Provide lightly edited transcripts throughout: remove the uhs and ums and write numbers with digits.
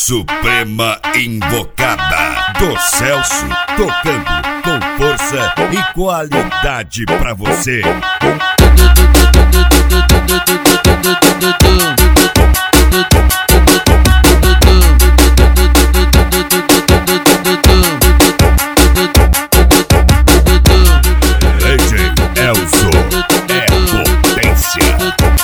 Suprema Invocada do Celso, tocando com força e qualidade pra você. DJ Elzo é potência.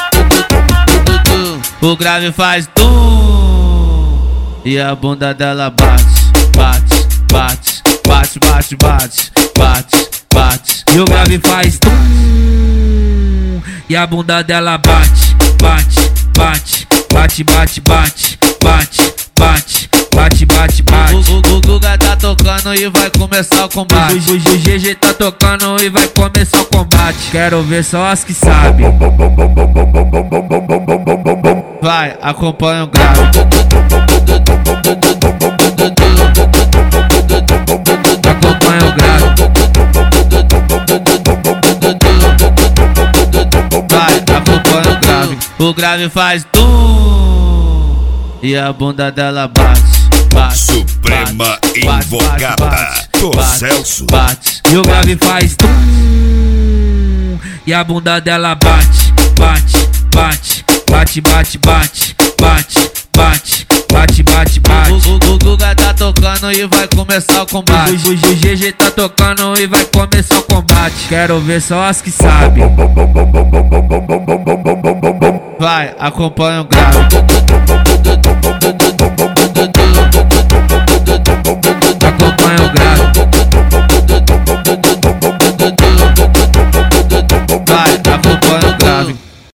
O grave faz tum e a bunda dela bate, bate, bate, bate, bate, bate, bate, bate. E o grave faz tum e a bunda dela bate, bate, bate, bate, bate, bate, bate, bate, bate, bate, bate. O Guga tá tocando e vai começar o combate. O GG tá tocando e vai começar o combate. Quero ver só as que sabem. Vai, acompanha o grave. Acompanha o grave. Vai, acompanha o grave. O grave faz tum e a bunda dela bate, bate. Suprema Invocada do Celso. Bate. E o grave faz tum e a bunda dela bate, bate, bate, bate, bate, bate, bate, bate, bate, bate, bate. O Guga tá tocando e vai começar o combate. O GG tá tocando e vai começar o combate. Quero ver só as que sabem. Vai, acompanha o grave.